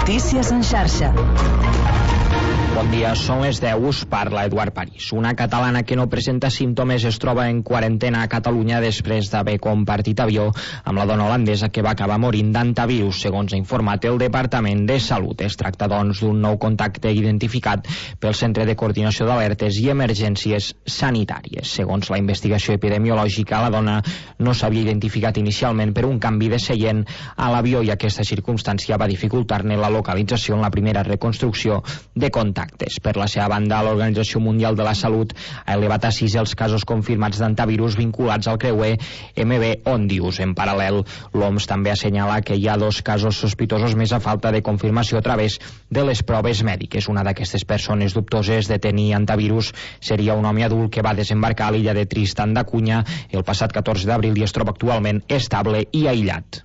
Notícies en xarxa. Bon dia, són les 10, us parla Eduard París. Una catalana que no presenta símptomes es troba en quarantena a Catalunya després d'haver compartit avió amb la dona holandesa que va acabar morint d'antivirus, segons ha informat el Departament de Salut. Es tracta, doncs, d'un nou contacte identificat pel Centre de Coordinació d'Alertes i Emergències Sanitàries. Segons la investigació epidemiològica, la dona no s'havia identificat inicialment per un canvi de seient a l'avió i aquesta circumstància va dificultar-ne la localització en la primera reconstrucció de contactes. Per la seva banda, l'Organització Mundial de la Salut ha elevat a 6 els casos confirmats d'antivirus vinculats al creuer MV Ondius. En paral·lel, l'OMS també assenyala que hi ha 2 casos sospitosos més a falta de confirmació a través de les proves mèdiques. Una d'aquestes persones dubtoses de tenir antivirus seria un home adult que va desembarcar a l'illa de Tristan da Cunha el passat 14 d'abril i es troba actualment estable i aïllat.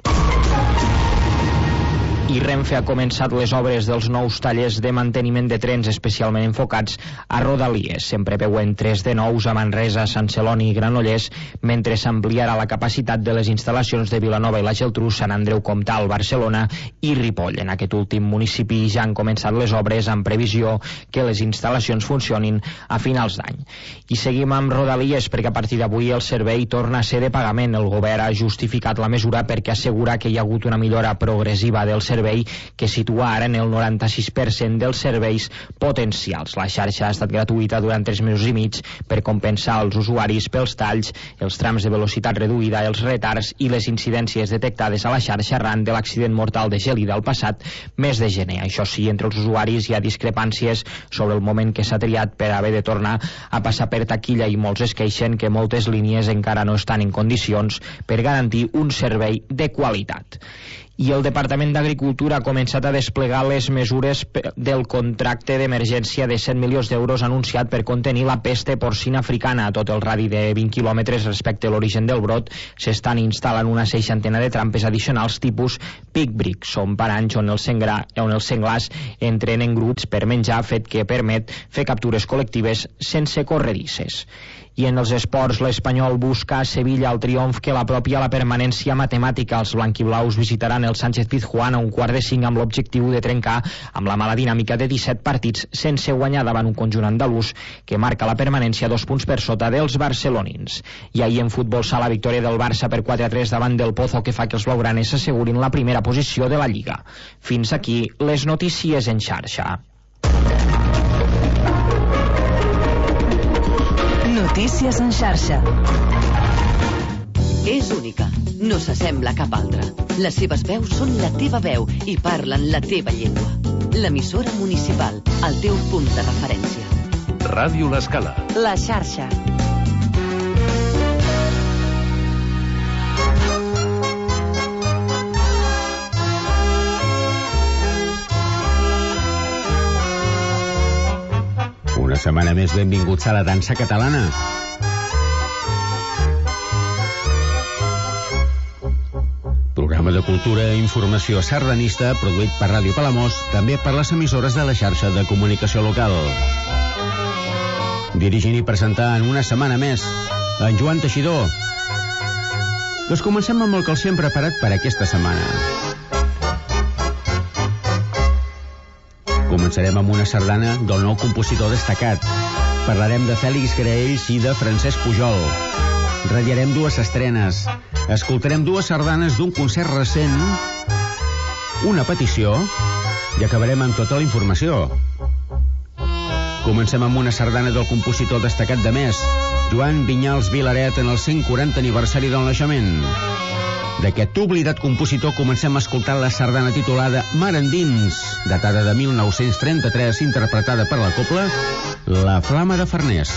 I Renfe ha començat les obres dels nous tallers de manteniment de trens especialment enfocats a Rodalies. Se'n preveuen 3 de nous a Manresa, Sant Celoni i Granollers, mentre s'ampliarà la capacitat de les instal·lacions de Vilanova i la Geltrú, Sant Andreu Comtal, Barcelona i Ripoll. En aquest últim municipi ja han començat les obres amb previsió que les instal·lacions funcionin a finals d'any. I seguim amb Rodalies perquè a partir d'avui el servei torna a ser de pagament. El govern ha justificat la mesura perquè assegura que hi ha hagut una millora progressiva del servei que situa ara en el 96% dels serveis potencials. La xarxa ha estat gratuïta durant 3 mesos i mig per compensar els usuaris pels talls, els trams de velocitat reduïda, els retards i les incidències detectades a la xarxa arran de l'accident mortal de Gelida el passat mes de gener. Això sí, entre els usuaris hi ha discrepàncies sobre el moment que s'ha triat per haver de tornar a passar per taquilla i molts es queixen que moltes línies encara no estan en condicions per garantir un servei de qualitat. I el Departament d'Agricultura ha començat a desplegar les mesures del contracte d'emergència de 100 milions d'euros anunciat per contenir la pesta porcina africana. A tot el radi de 20 quilòmetres respecte a l'origen del brot s'estan instal·lant una 60 de trampes addicionals tipus Pick Brick. Són paranys on els senglars entren en grups per menjar, fet que permet fer captures col·lectives sense corredisses. I en els esports, l'Espanyol busca a Sevilla el triomf que l'apropi a la permanència matemàtica. Els blanquiblaus visitaran el Sánchez Pizjuán a 4:45 amb l'objectiu de trencar amb la mala dinàmica de 17 partits sense guanyar davant un conjunt andalús que marca la permanència 2 punts per sota dels barcelonins. I ahir en futbol sala victòria del Barça per 4-3 davant del Pozo que fa que els blaugranes s'assegurin la primera posició de la Lliga. Fins aquí les notícies en xarxa. Notícies en xarxa. És única, no s'assembla a cap altra. Les seves veus són la teva veu i parlen la teva llengua. L'emissora municipal, el teu punt de referència. Ràdio L'Escala. La xarxa. Una setmana més, benvinguts a la dansa catalana. Programa de cultura i informació sardanista produït per Ràdio Palamós, també per les emissores de la xarxa de comunicació local. Dirigint i presentant una setmana més en Joan Teixidor. Doncs comencem amb el que els hem preparat per aquesta setmana. Començarem amb una sardana del nou compositor destacat. Parlarem de Fèlix Graells i de Francesc Pujol. Ratllarem 2 estrenes. Escoltarem 2 sardanes d'un concert recent, una petició i acabarem amb tota la informació. Comencem amb una sardana del compositor destacat de mes, Joan Vinyals Vilaret, en el 140 aniversari del naixement. D'aquest oblidat compositor comencem a escoltar la sardana titulada Mar endins, datada de 1933, interpretada per la cobla La Flama de Farners.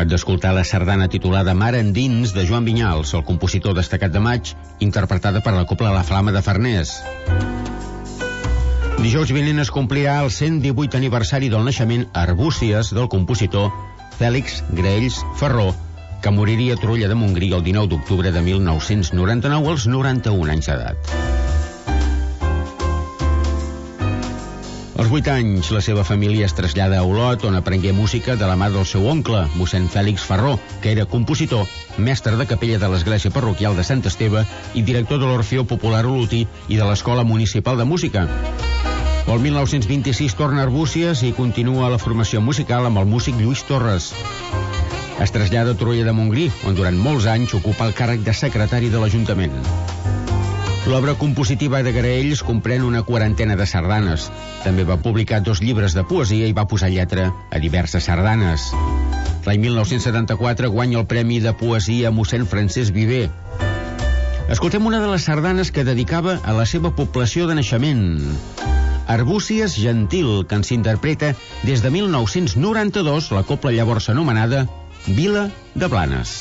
acabat d'escoltar la sardana titulada Mar endins de Joan Vinyals, el compositor destacat de maig, interpretada per la Cobla La Flama de Farners. Dijous vinent es complirà el 118 aniversari del naixement a Arbúcies del compositor Fèlix Graells Ferró, que moriria a Torroella de Montgrí el 19 d'octubre de 1999 als 91 anys d'edat. Als 8 anys, la seva família es trasllada a Olot, on aprengué música de la mà del seu oncle, mossèn Fèlix Ferró, que era compositor, mestre de capella de l'església parroquial de Sant Esteve i director de l'Orfeó Popular Olotí i de l'Escola Municipal de Música. El 1926 torna a Arbúcies i continua la formació musical amb el músic Lluís Torres. Es trasllada a Torroella de Montgrí, on durant molts anys ocupa el càrrec de secretari de l'Ajuntament. L'obra compositiva de Graells comprèn una quarantena de sardanes. També va publicar 2 llibres de poesia i va posar lletra a diverses sardanes. L'any 1974 guanya el Premi de Poesia mossèn Francesc Viver. Escoltem una de les sardanes que dedicava a la seva població de naixement. Arbúcies Gentil, que ens interpreta des de 1992 la cobla llavors anomenada Vila de Blanes.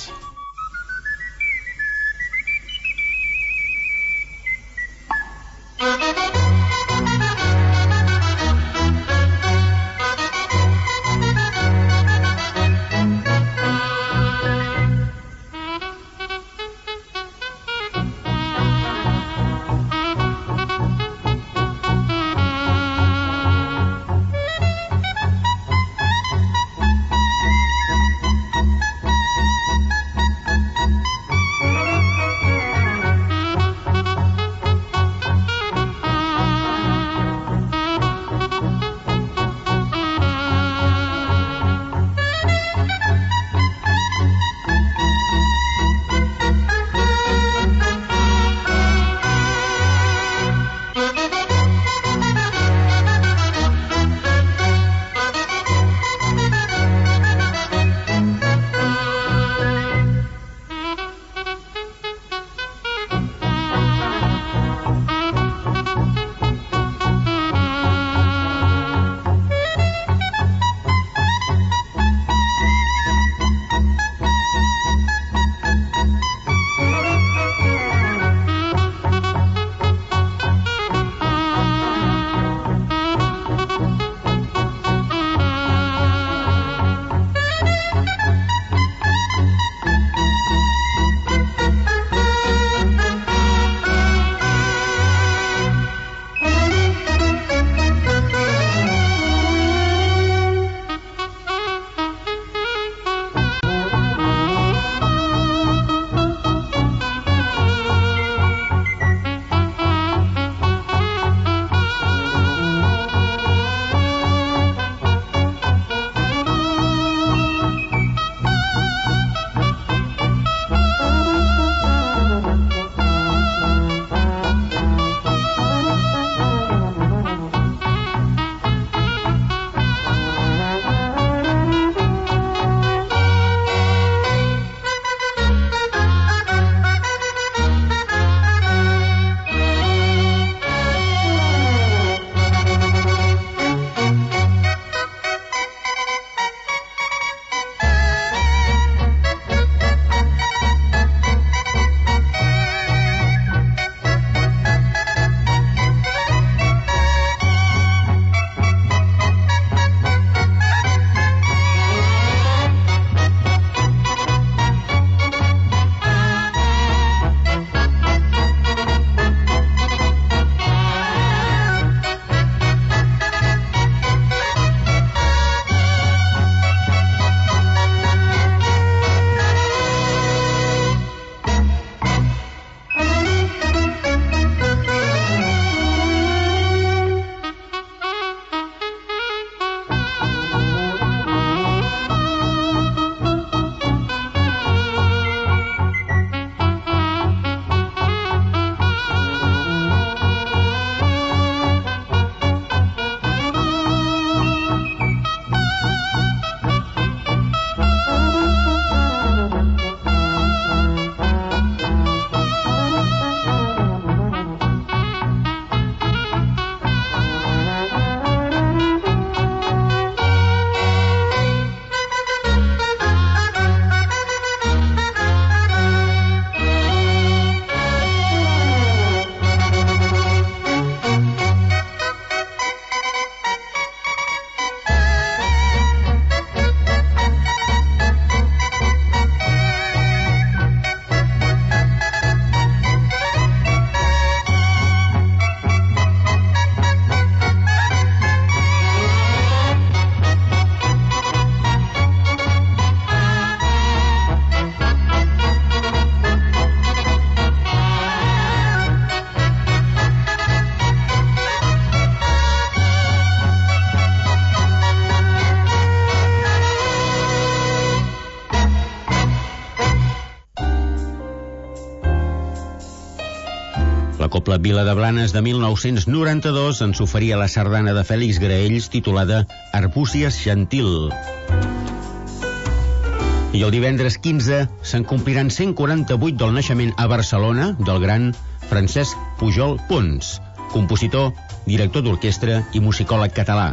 La Cobla Vila de Blanes de 1992 ens oferia la sardana de Fèlix Graells titulada Arbúcies Gentil. I el divendres 15 se'n compliran 148 del naixement a Barcelona del gran Francesc Pujol Pons, compositor, director d'orquestra i musicòleg català.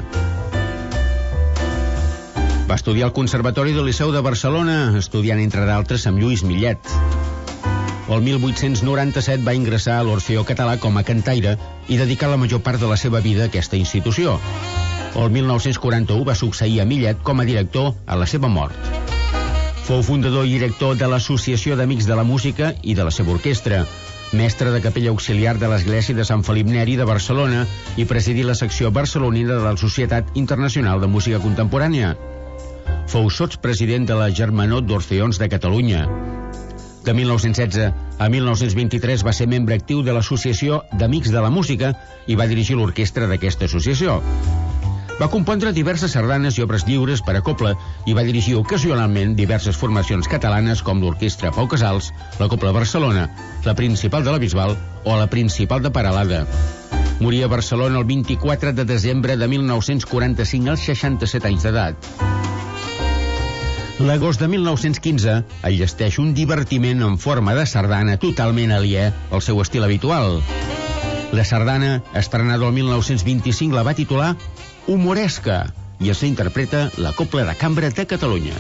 Va estudiar al Conservatori del Liceu de Barcelona, estudiant entre d'altres amb Lluís Millet. El 1897 va ingressar a l'Orfeó Català com a cantaire i dedicar la major part de la seva vida a aquesta institució. El 1941 va succeir a Millet com a director a la seva mort. Fou fundador i director de l'Associació d'Amics de la Música i de la seva orquestra, mestre de capella auxiliar de l'Església de Sant Felip Neri de Barcelona i presidí la secció barcelonina de la Societat Internacional de Música Contemporània. Fou sotspresident de la Germanor d'Orfeons de Catalunya. De 1916 a 1923 va ser membre actiu de l'Associació d'Amics de la Música i va dirigir l'orquestra d'aquesta associació. Va compondre diverses sardanes i obres lliures per a cobla i va dirigir ocasionalment diverses formacions catalanes com l'Orquestra Pau Casals, la Cobla Barcelona, la Principal de la Bisbal o la Principal de Peralada. Moria a Barcelona el 24 de desembre de 1945 als 67 anys d'edat. L'agost de 1915 enllesteix un divertiment en forma de sardana totalment aliè al seu estil habitual. La sardana, estrenada el 1925, la va titular Humoresca i s'interpreta la Cobla de Cambra de Catalunya.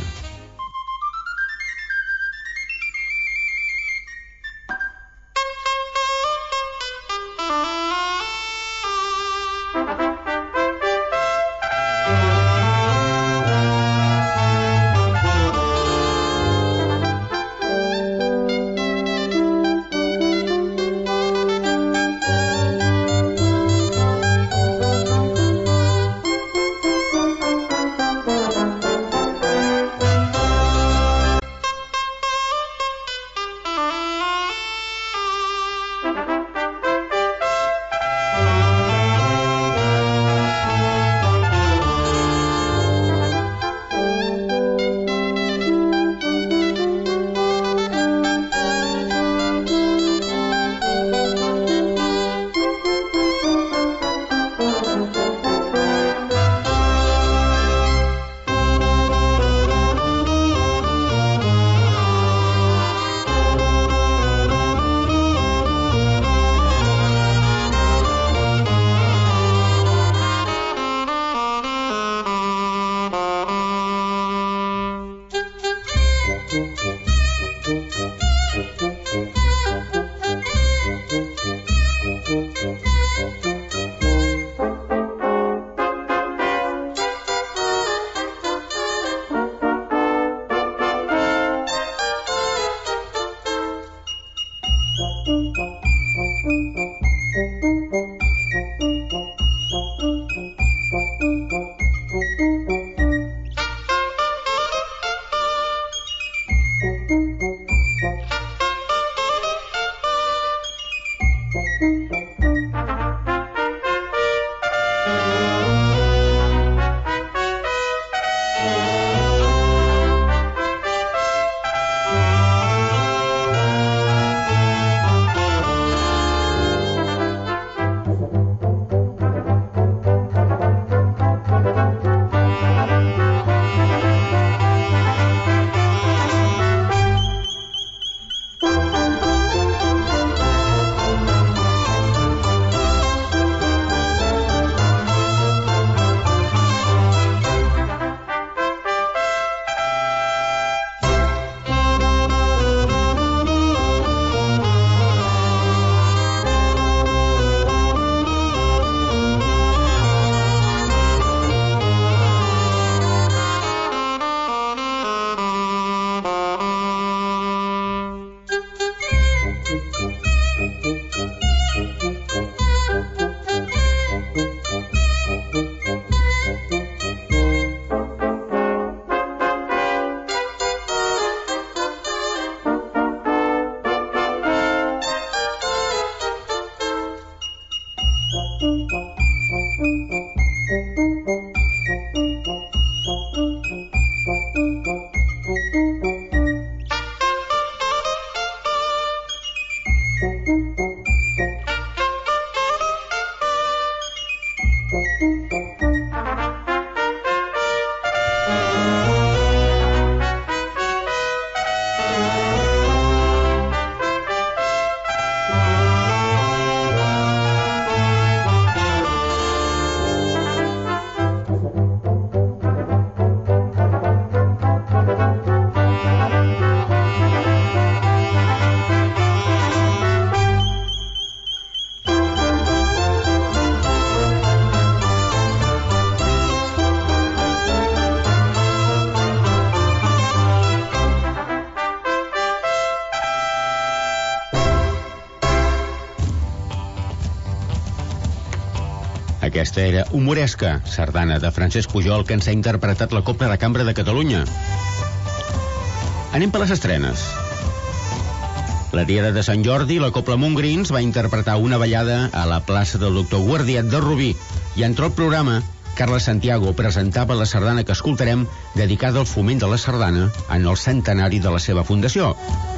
Aquesta era Humoresca, sardana de Francesc Pujol, que ens ha interpretat la Cobla de Cambra de Catalunya. Anem per les estrenes. La Diada de Sant Jordi, la Cobla Montgrins va interpretar una ballada a la plaça del Doctor Guardiat de Rubí, i entre el programa, Carles Santiago presentava la sardana que escoltarem, dedicada al foment de la sardana en el centenari de la seva fundació.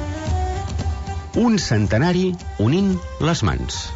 Un centenari unint les mans.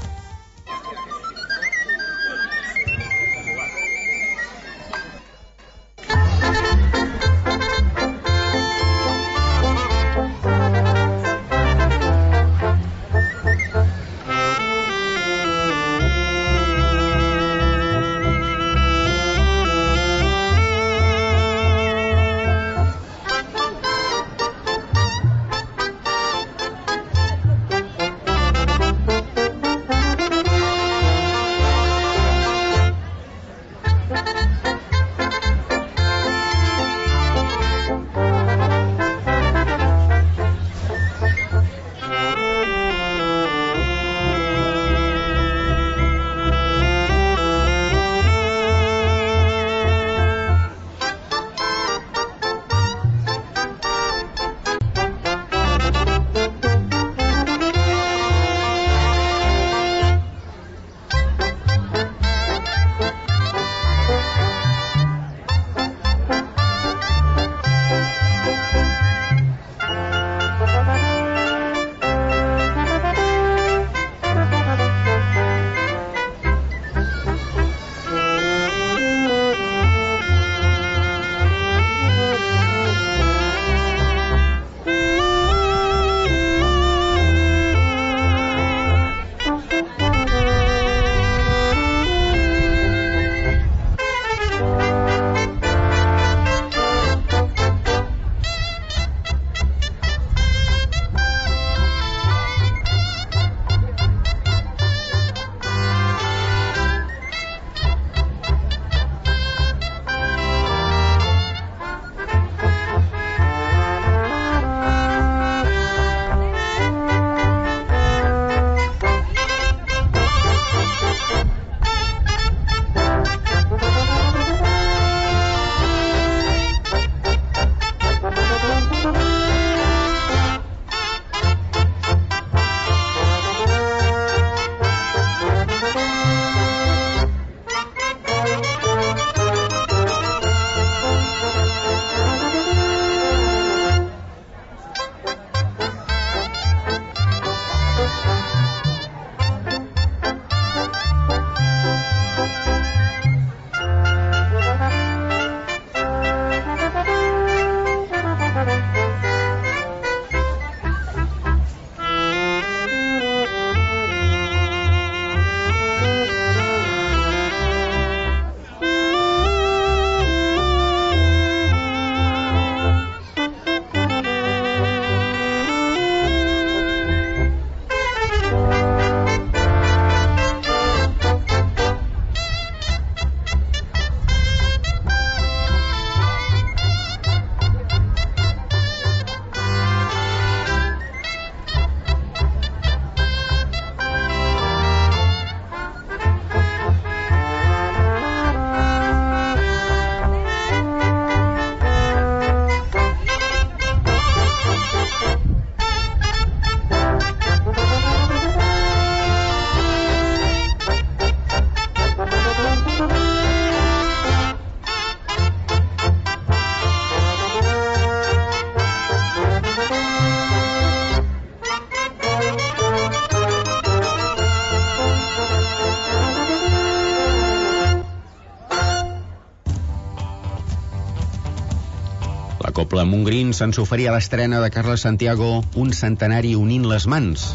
Cobla Montgrins ens oferia l'estrena de Carles Santiago, Un centenari unint les mans.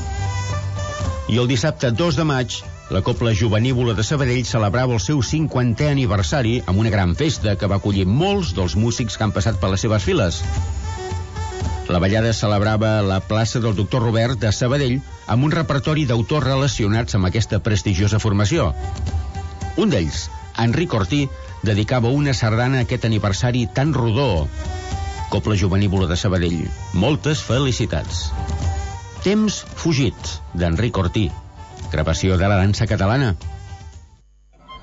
I el dissabte 2 de maig, la Cobla Jovenívola de Sabadell celebrava el seu 50è aniversari amb una gran festa que va acollir molts dels músics que han passat per les seves files. La ballada celebrava a la plaça del Doctor Robert de Sabadell amb un repertori d'autors relacionats amb aquesta prestigiosa formació. Un d'ells, Enric Ortí, dedicava una sardana a aquest aniversari tan rodó. Cobla Jovenívola de Sabadell, moltes felicitats. Temps fugit, d'Enric Ortí, gravació de la dansa catalana.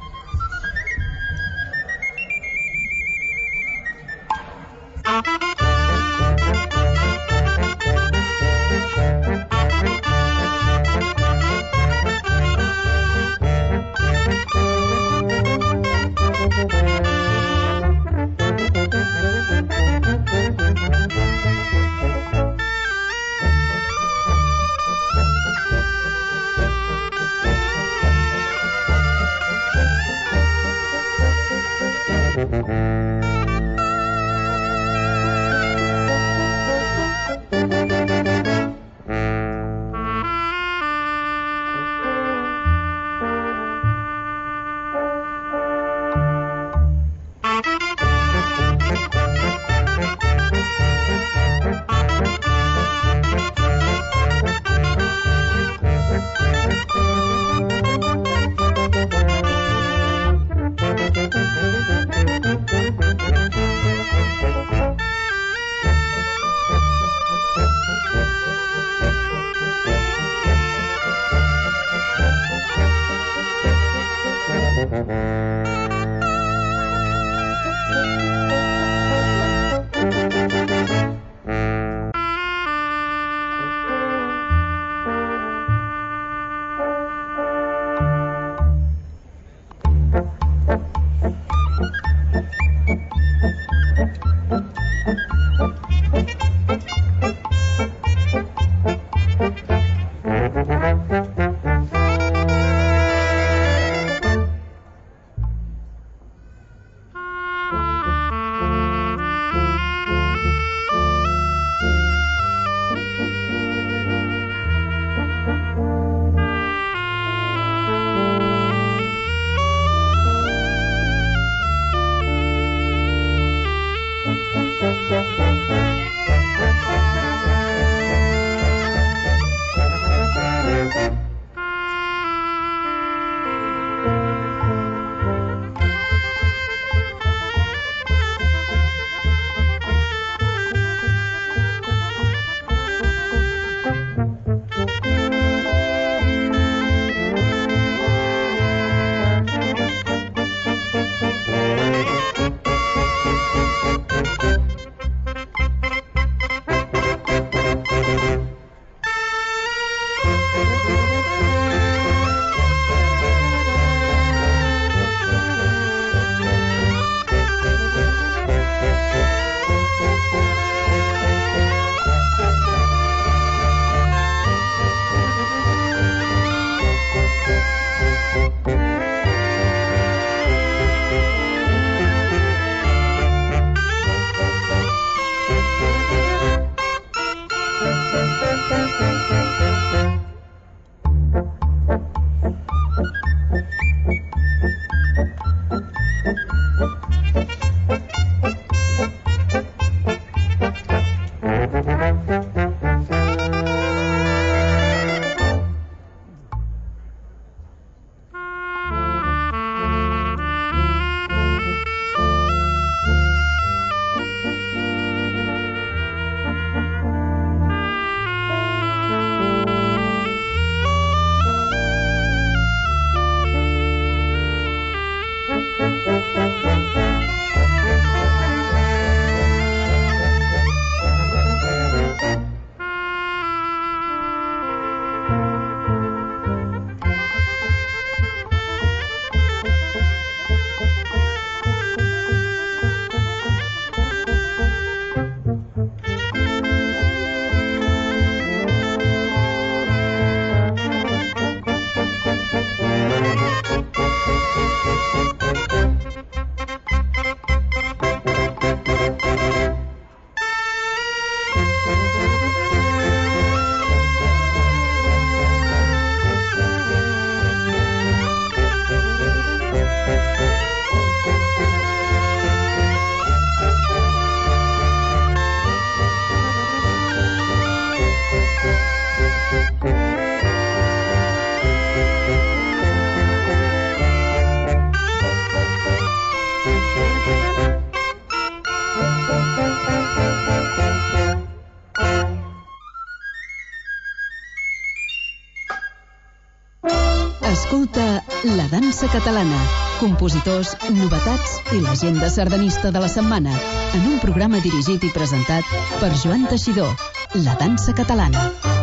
Escolta La dansa catalana, compositors, novetats i l'agenda sardanista de la setmana, en un programa dirigit i presentat per Joan Teixidor. La dansa catalana.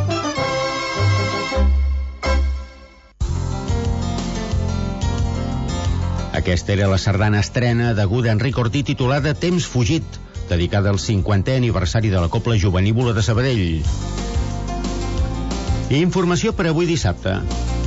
Aquesta era la sardana estrena deguda a Enric Ortí titulada Temps fugit, dedicada al 50è aniversari de la Cobla Jovenívola de Sabadell. I informació per avui dissabte.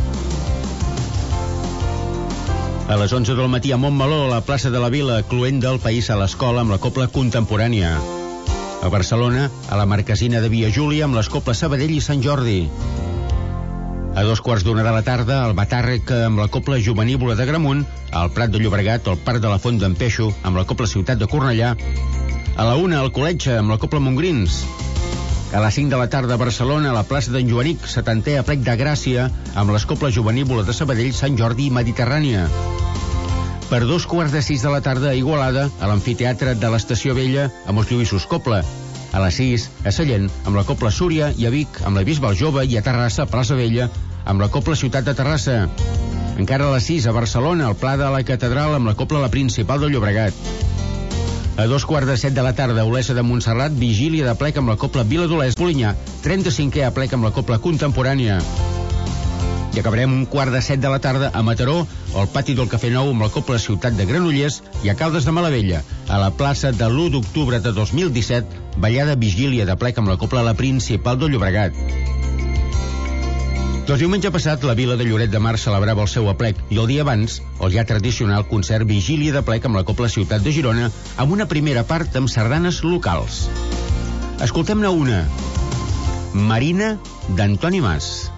A les 11 del matí a Montmeló, a la plaça de la Vila, Cluenda, el país a l'escola amb la Cobla Contemporània. A Barcelona, a la Marquesina de Via Júlia, amb les Cobles Sabadell i Sant Jordi. A 2:15 de la tarda, al Batàrrec, amb la Cobla Jovenívola de Gramunt, al Prat de Llobregat, al Parc de la Font d'en Peixo, amb la Cobla Ciutat de Cornellà. A la 1, al Col·legi, amb la Cobla Montgrins. A les 5 de la tarda a Barcelona, a la plaça d'en Joanic, 70è aplec de Gràcia, amb les Cobles Jovenívoles de Sabadell, Sant Jordi i Mediterrània. Per 2:15 de la tarda a Igualada, a l'amfiteatre de l'Estació Vella, amb els Lluïssos Cobla. A les 6, a Sallent, amb la Cobla Súria, i a Vic, amb la Bisbal Jove, i a Terrassa, a Plaça Vella, amb la Cobla Ciutat de Terrassa. Encara a les 6 a Barcelona, al Pla de la Catedral amb la Cobla La Principal de Llobregat. A 2:15 de la tarda, a Olesa de Montserrat, vigília de plec amb la Cobla Vila d'Olesa. Polinyà, 35è a plec amb la Cobla Contemporània. I acabarem 6:15 de la tarda a Mataró, al pati del Cafè Nou amb la Cobla Ciutat de Granollers, i a Caldes de Malavella, a la plaça de l'1 d'octubre de 2017, ballada vigília de plec amb la Cobla La Principal de Llobregat. Doncs diumenge passat, la vila de Lloret de Mar celebrava el seu aplec i el dia abans, el ja tradicional concert vigília de plec amb la Cobla Ciutat de Girona, amb una primera part amb sardanes locals. Escoltem-ne una. Marina, d'Antoni Mas.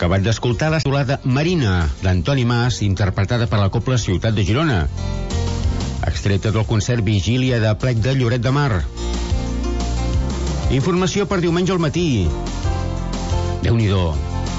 acabat d'escoltar la titulada Marina, d'Antoni Mas, interpretada per la Cobla Ciutat de Girona, extreta del concert Vigília de Plec de Lloret de Mar. Informació per diumenge al matí. Déu-n'hi-do.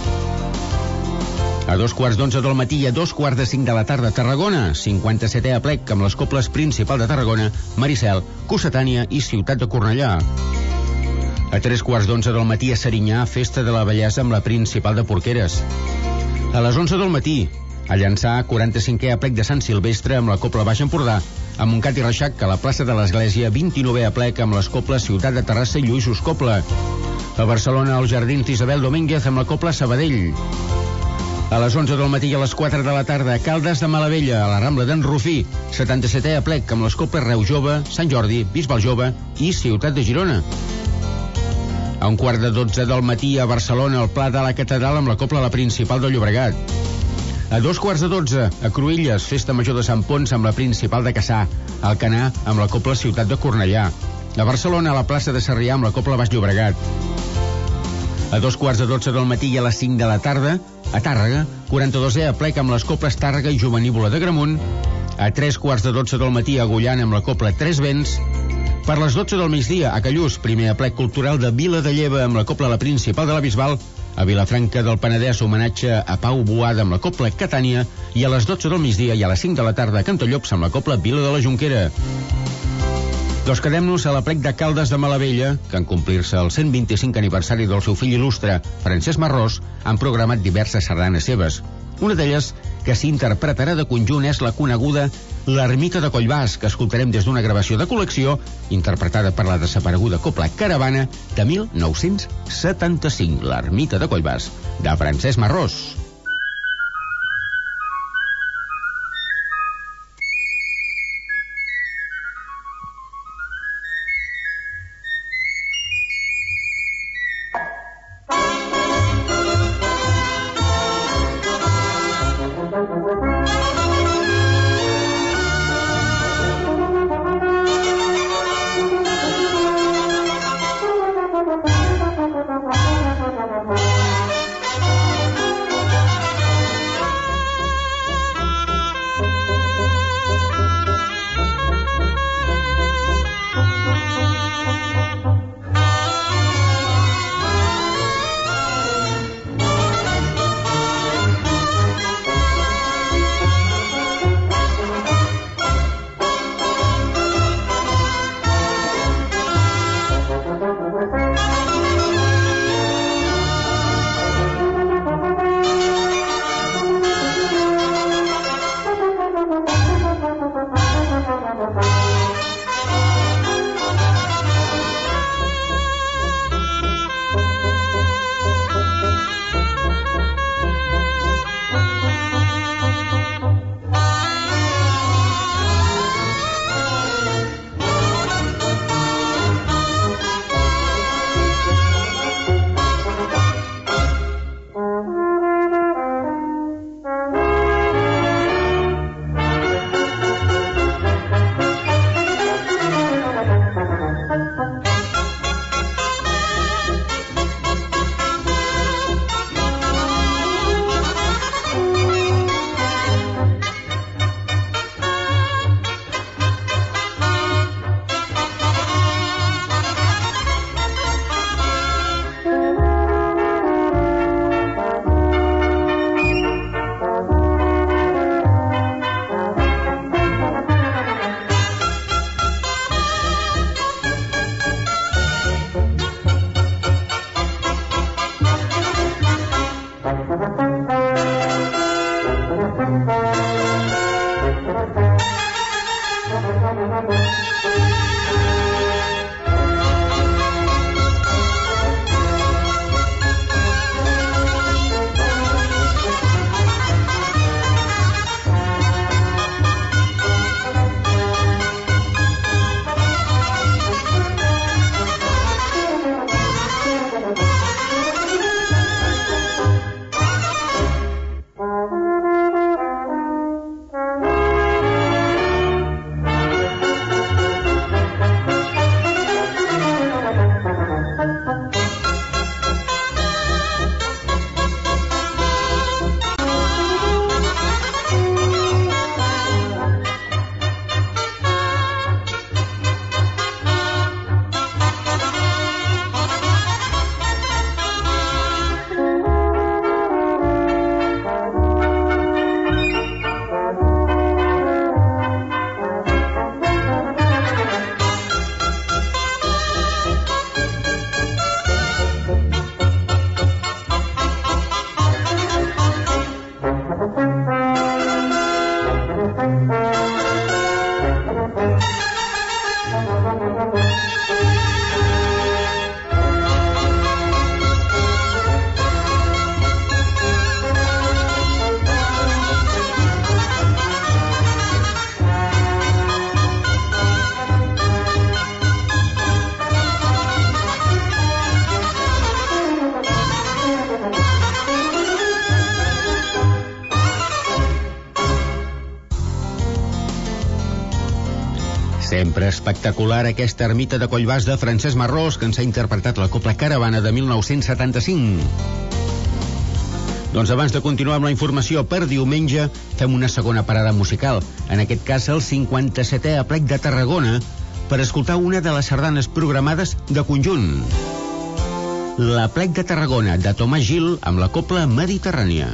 A 2:15 del matí i a 2:45 de la tarda a Tarragona, 57è aplec amb les cobles principal de Tarragona, Maricel, Cocetània i Ciutat de Cornellà. A 3:15 del matí a Serinyà, festa de la bellesa amb la principal de Porqueres. A les 11 del matí, a Llançà, 45è aplec de Sant Silvestre amb la cobla Baix Empordà. A Montcat i Reixac, a la plaça de l'Església, 29è aplec amb les cobles Ciutat de Terrassa i Lluïsos Cobla. A Barcelona, als Jardins d'Isabel Domínguez amb la cobla Sabadell. A les 11 del matí i a les 4 de la tarda a Caldes de Malavella, a la Rambla d'en Rufí, 77è aplec amb les coples Reus Jove, Sant Jordi, Bisbal Jove i Ciutat de Girona. A 11:45 del matí a Barcelona, al Pla de la Catedral amb la copla La Principal de Llobregat. A 11:45 a Cruïlles, festa major de Sant Pons amb la Principal de Cassà. A Alcanar amb la copla Ciutat de Cornellà. A Barcelona, a la plaça de Sarrià amb la copla Baix Llobregat. A 2:15 del matí i a les 5 de la tarda, a Tàrrega, 42è aplec amb les coples Tàrrega i Jovenívola de Gramunt. A 3:15 del matí a Agullana amb la copla Tres Vents. Per les 12 del migdia a Callús, primer aplec cultural de Vila de Lleva amb la copla La Principal de la Bisbal. A Vilafranca del Penedès, homenatge a Pau Boada amb la copla Catània. I a les 12 del migdia i a les 5 de la tarda a Cantallops amb la copla Vila de la Jonquera. Doncs quedem-nos a l'aplec de Caldes de Malavella, que en complir-se el 125 aniversari del seu fill il·lustre, Francesc Marrós, han programat diverses sardanes seves. Una d'elles, que s'interpretarà de conjunt, és la coneguda L'Ermita de Collbàs, que escoltarem des d'una gravació de col·lecció, interpretada per la desapareguda copla Caravana de 1975, L'Ermita de Collbàs, de Francesc Marrós. Sempre espectacular aquesta ermita de Collbàs de Francesc Marrós, que ens ha interpretat la Copla Caravana de 1975. Doncs abans de continuar amb la informació per diumenge, fem una segona parada musical, en aquest cas el 57è Aplec de Tarragona, per escoltar una de les sardanes programades de conjunt. L'Aplec de Tarragona, de Tomàs Gil, amb la Copla Mediterrània.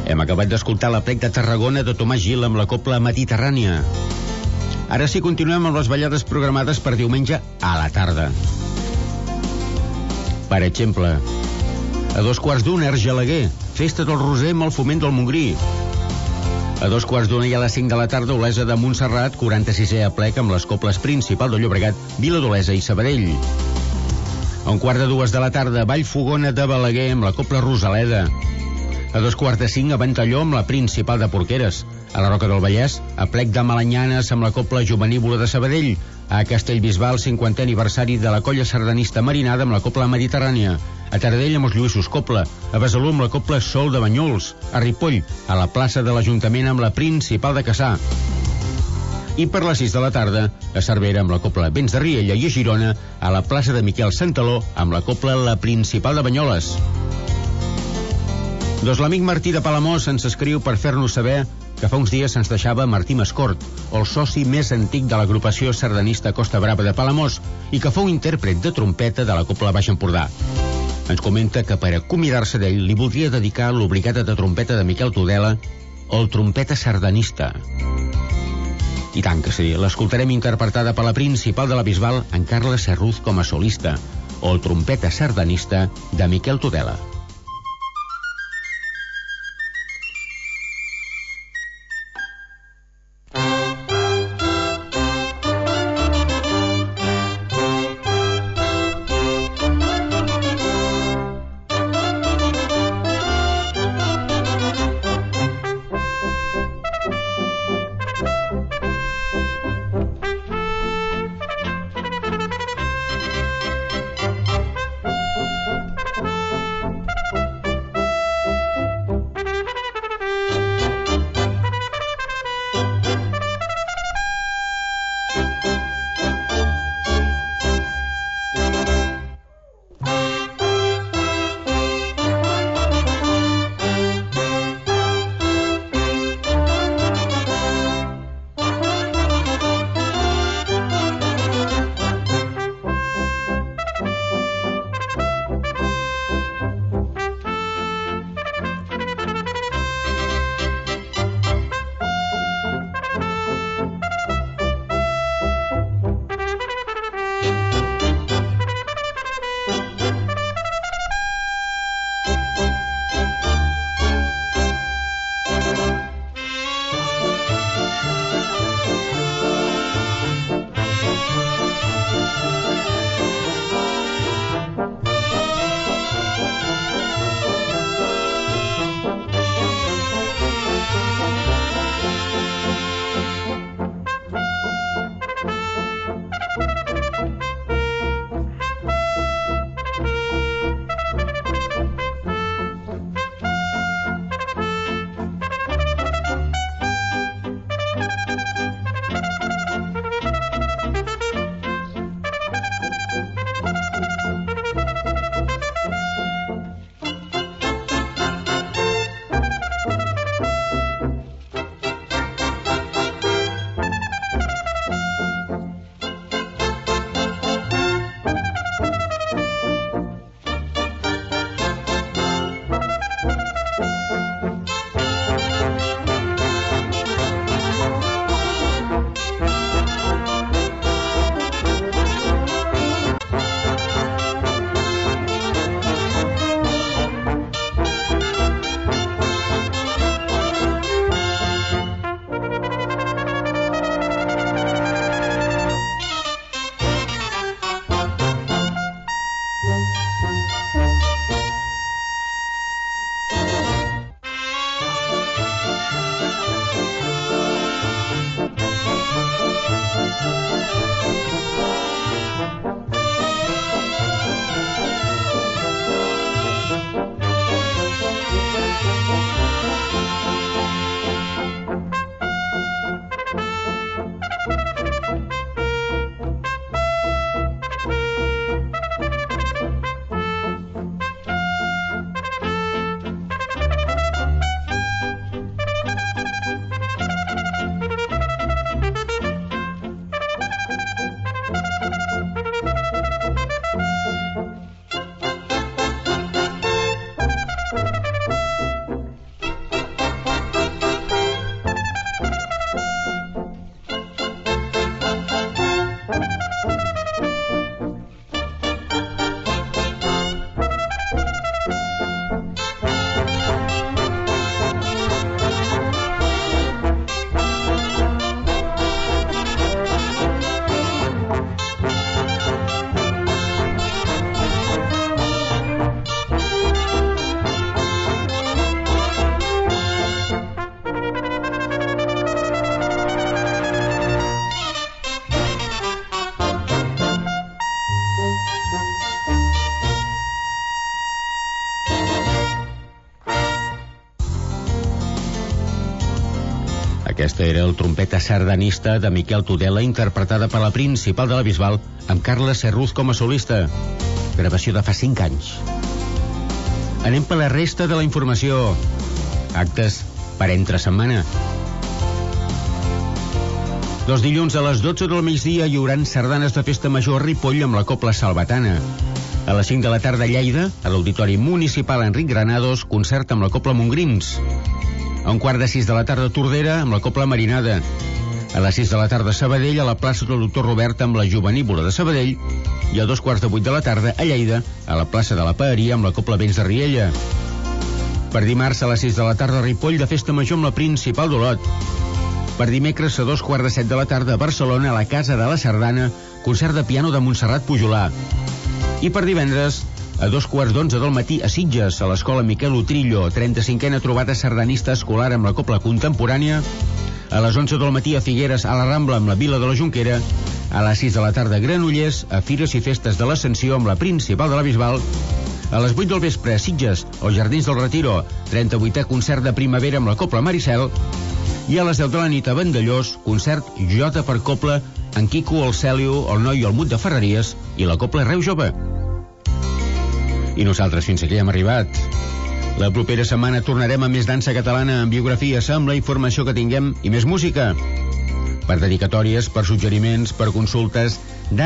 Hem acabat d'escoltar l'Aplec de Tarragona de Tomàs Gil amb la cobla Mediterrània. Ara sí, continuem amb les ballades programades per diumenge a la tarda. Per exemple, a 2:15 Argelaguer, Festa del Roser amb el Foment del Montgrí. A 2:15 i a les 5 de la tarda Olesa de Montserrat, 46è aplec amb les coples Principal de Llobregat, Vila d'Olesa i Sabadell. A 1:45 de la tarda Vallfogona de Balaguer amb la copla Rosaleda. A 2:45 a Ventalló amb la Principal de Porqueres. A la Roca del Vallès, aplec de Malanyanes amb la copla Jovenívola de Sabadell. A Castellbisbal, 50è aniversari de la colla sardanista Marinada amb la copla Mediterrània. A Taradell amb els Lluïssos Copla. A Besalú amb la copla Sol de Banyols. A Ripoll, a la plaça de l'Ajuntament amb la Principal de Cassà. I per les 6 de la tarda, a Cervera amb la copla Vents de Riella i a Girona, a la plaça de Miquel Santaló amb la copla La Principal de Banyoles. Doncs l'amic Martí de Palamós ens escriu per fer-nos saber que fa uns dies ens deixava Martí Mascort, el soci més antic de l'agrupació sardanista Costa Brava de Palamós i que fou intèrpret de trompeta de la copla Baix Empordà. Ens comenta que per acomiadar-se d'ell li voldria dedicar l'obligada de trompeta de Miquel Tudela, el trompeta sardanista. I tant que sí, l'escoltarem interpretada per la Principal de la Bisbal, en Carles Serruz com a solista, o el trompeta sardanista de Miquel Tudela. Aquesta era el trompeta sardanista de Miquel Tudela, interpretada per la Principal de la Bisbal, amb Carles Serruz com a solista. Gravació de fa 5 anys. Anem per la resta de la informació. Actes per entre setmana. Dels dilluns a les 12 del migdia hi hauran sardanes de festa major a Ripoll amb la Cobla Salvatana. A les 5 de la tarda a Lleida, a l'Auditori Municipal Enric Granados, concert amb la Cobla Montgrims. A 5:45 de la tarda a Tordera amb la Cobla Marinada. A les 6 de la tarda a Sabadell, a la plaça del Doctor Robert amb la Jovenívola de Sabadell. I a 7:15 de la tarda a Lleida, a la plaça de la Paeria amb la Cobla Vents de Riella. Per dimarts a les 6 de la tarda a Ripoll, de festa major amb la Principal d'Olot. Per dimecres a 7:15 de la tarda a Barcelona, a la Casa de la Sardana, concert de piano de Montserrat Pujolà. I per divendres a 2:15 del matí a Sitges, a l'Escola Miquel Utrillo, 35a trobada sardanista escolar amb la Cobla Contemporània. A les 11 del matí a Figueres, a la Rambla amb la Vila de la Jonquera. A les 6 de la tarda a Granollers, a Fires i Festes de l'Ascensió amb la Principal de la Bisbal. A les 8 del vespre a Sitges, als Jardins del Retiro, 38è concert de primavera amb la Cobla Maricel. I a les 10 de la nit a Vandellós, concert Jota per Cobla, en Quico, el Cèlio, el Noi i el Mut de Ferreries i la Cobla Reu Jove. I nosaltres fins aquí hem arribat. La propera setmana tornarem amb més dansa catalana, amb biografies, amb la informació que tinguem i més música. Per dedicatòries, per suggeriments, per consultes,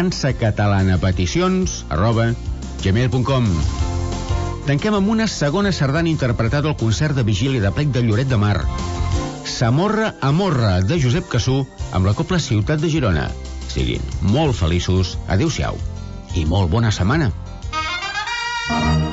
dansacatalanapeticions@gmail.com. Tanquem amb una segona sardana interpretada al concert de vigília de plec de Lloret de Mar. Samorra Amorra, de Josep Cassú, amb la Cobla Ciutat de Girona. Siguin molt feliços, adeu-siau i molt bona setmana.